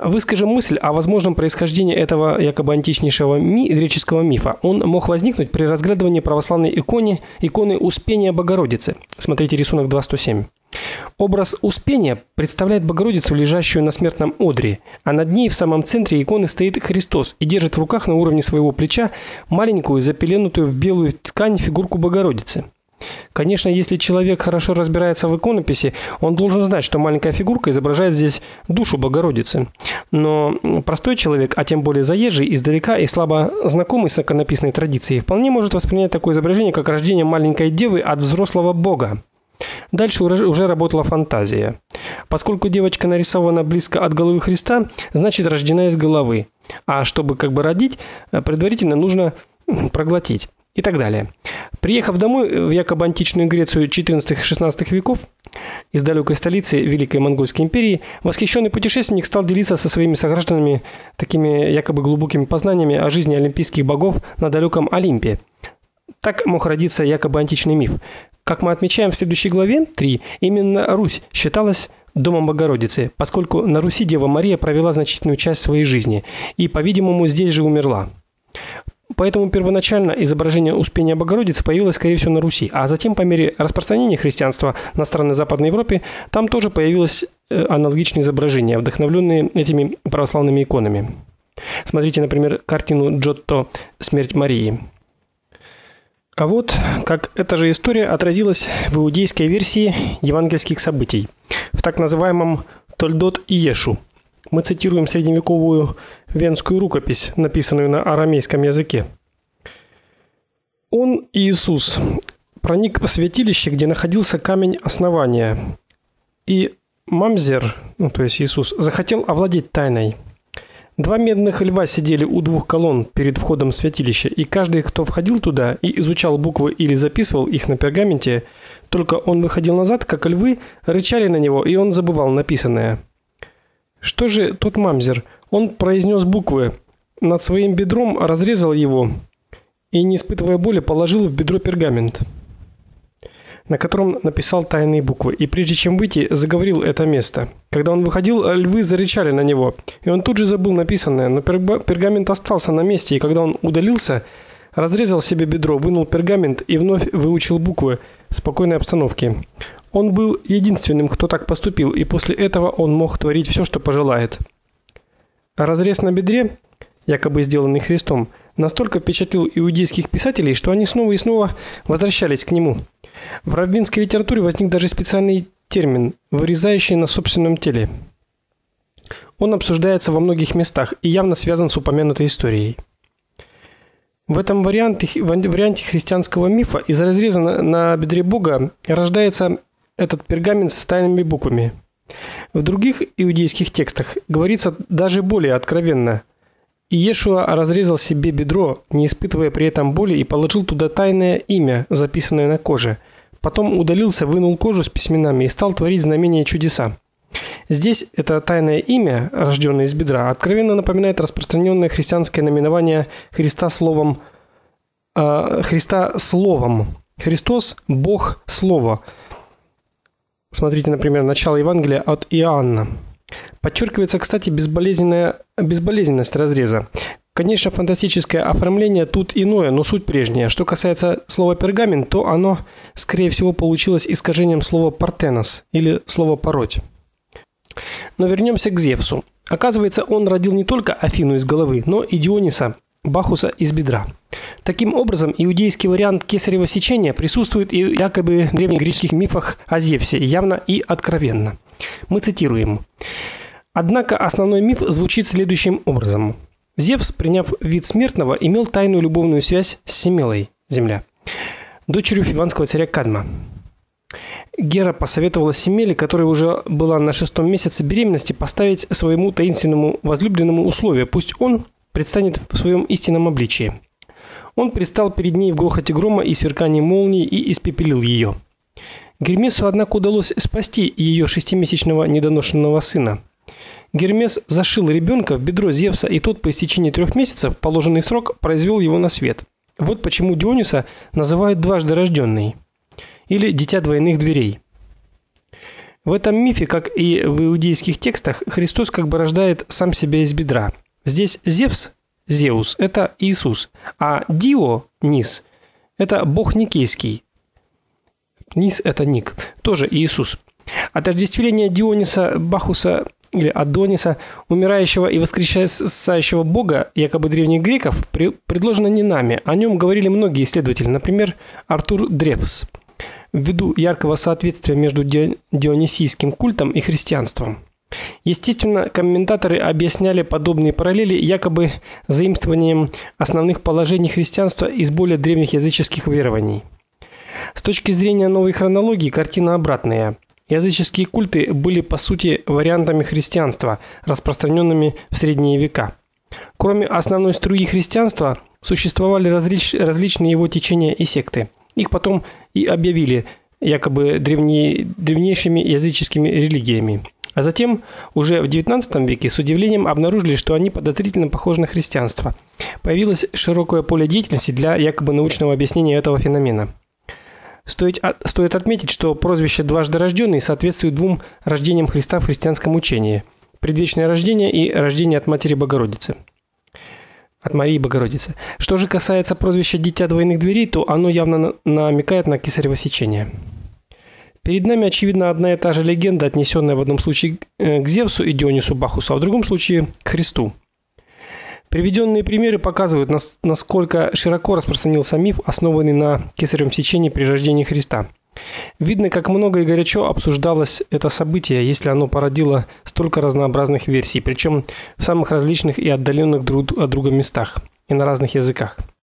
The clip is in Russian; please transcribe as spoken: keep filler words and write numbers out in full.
Выскажем мысль о возможном происхождении этого якобы античнейшего ми- греческого мифа. Он мог возникнуть при разглядывании православной иконы, иконы Успения Богородицы. Смотрите рисунок два сто семь. Образ Успения представляет Богородицу, лежащую на смертном одре, а над ней в самом центре иконы стоит Христос и держит в руках на уровне своего плеча маленькую, запеленутую в белую ткань фигурку Богородицы. Конечно, если человек хорошо разбирается в иконописи, он должен знать, что маленькая фигурка изображает здесь душу Богородицы. Но простой человек, а тем более заезжий издалека и слабо знакомый с иконописной традицией, вполне может воспринять такое изображение как рождение маленькой девы от взрослого Бога. Дальше уже работала фантазия. Поскольку девочка нарисована близко от головы Христа, значит рождена из головы. А чтобы как бы родить, предварительно нужно проглотить. И так далее. Приехав домой в якобы античную Грецию четырнадцатого-шестнадцатого веков, из далекой столицы Великой Монгольской империи, восхищенный путешественник стал делиться со своими согражданами такими якобы глубокими познаниями о жизни олимпийских богов на далеком Олимпе. Так мог родиться якобы античный миф. Как мы отмечаем в следующей главе три, именно Русь считалась домом Богородицы, поскольку на Руси Дева Мария провела значительную часть своей жизни и, по-видимому, здесь же умерла. Поэтому первоначально изображение Успения Богородицы появилось, скорее всего, на Руси, а затем по мере распространения христианства на страны Западной Европы там тоже появилось аналогичное изображение, вдохновленные этими православными иконами. Смотрите, например, картину Джотто «Смерть Марии». А вот как эта же история отразилась в иудейской версии евангельских событий, в так называемом Толдот Иешу. Мы цитируем средневековую венскую рукопись, написанную на арамейском языке. Он, Иисус, проник в святилище, где находился камень основания, и Мамзер, ну, то есть Иисус, захотел овладеть тайной. Два медных льва сидели у двух колонн перед входом в святилище, и каждый, кто входил туда и изучал буквы или записывал их на пергаменте, только он выходил назад, как львы рычали на него, и он забывал написанное. Что же тот Мамзер? Он произнес буквы, над своим бедром разрезал его и, не испытывая боли, положил в бедро пергамент, на котором написал тайные буквы, и прежде чем выйти, заговорил это место. Когда он выходил, львы зарычали на него, и он тут же забыл написанное, но пергамент остался на месте, и когда он удалился, разрезал себе бедро, вынул пергамент и вновь выучил буквы в спокойной обстановке. Он был единственным, кто так поступил, и после этого он мог творить все, что пожелает. Разрез на бедре, якобы сделанный Христом, настолько впечатлил иудейских писателей, что они снова и снова возвращались к нему. В раввинской литературе возник даже специальный термин «вырезающий на собственном теле». Он обсуждается во многих местах и явно связан с упомянутой историей. В этом варианте, варианте христианского мифа из разреза на, на бедре Бога рождается этот пергамент с тайными буквами. В других иудейских текстах говорится даже более откровенно. Иешуа разрезал себе бедро, не испытывая при этом боли, и положил туда тайное имя, записанное на коже. Потом удалился, вынул кожу с письменами и стал творить знамения и чудеса. Здесь это тайное имя, рожденное из бедра, откровенно напоминает распространенное христианское наименование Христа словом э, Христа словом. Христос Бог Слово. Смотрите, например, начало Евангелия от Иоанна. Подчеркивается, кстати, безболезненная безболезненность разреза. Конечно, фантастическое оформление тут иное, но суть прежняя. Что касается слова пергамент, то оно, скорее всего, получилось искажением слова партенос или слова пороть. Но вернемся к Зевсу. Оказывается, он родил не только Афину из головы, но и Диониса, Бахуса из бедра. Таким образом, иудейский вариант кесарево сечения присутствует и в якобы древнегреческих мифах о Зевсе, явно и откровенно. Мы цитируем. Однако основной миф звучит следующим образом. Зевс, приняв вид смертного, имел тайную любовную связь с Семелой, Земля, дочерью фиванского царя Кадма. Гера посоветовала Семеле, которая уже была на шестом месяце беременности, поставить своему таинственному возлюбленному условие: пусть он предстанет в своем истинном обличии. Он предстал перед ней в грохоте грома и сверкании молнии и испепелил ее. Гермесу, однако, удалось спасти ее шестимесячного недоношенного сына. Гермес зашил ребенка в бедро Зевса, и тот по истечении трех месяцев в положенный срок произвел его на свет. Вот почему Диониса называют дважды рожденный или дитя двойных дверей. В этом мифе, как и в иудейских текстах, Христос как бы рождает сам себя из бедра. Здесь Зевс, Зеус – это Иисус, а Дио, Нис – это бог никейский. Нис – это Ник, тоже Иисус. Отождествление Диониса, Бахуса или Адониса, умирающего и воскрешающего бога, якобы древних греков, предложено не нами. О нем говорили многие исследователи, например, Артур Древс, ввиду яркого соответствия между дионисийским культом и христианством. Естественно, комментаторы объясняли подобные параллели якобы заимствованием основных положений христианства из более древних языческих верований. С точки зрения новой хронологии картина обратная. Языческие культы были по сути вариантами христианства, распространенными в средние века. Кроме основной струи христианства, существовали различ... различные его течения и секты. Их потом и объявили якобы древней... древнейшими языческими религиями. А затем, уже в девятнадцатом веке, с удивлением обнаружили, что они подозрительно похожи на христианство. Появилось широкое поле деятельности для якобы научного объяснения этого феномена. Стоит, стоит отметить, что прозвище «дважды рожденный» соответствует двум рождениям Христа в христианском учении – предвечное рождение и рождение от Матери Богородицы. От Марии Богородицы. Что же касается прозвища «Дитя двойных дверей», то оно явно намекает на кесарево сечение. Перед нами, очевидно, одна и та же легенда, отнесенная в одном случае к Зевсу и Дионису Бахусу, а в другом случае к Христу. Приведенные примеры показывают, насколько широко распространился миф, основанный на кесаревом сечении при рождении Христа. Видно, как много и горячо обсуждалось это событие, если оно породило столько разнообразных версий, причем в самых различных и отдаленных друг от друга местах и на разных языках.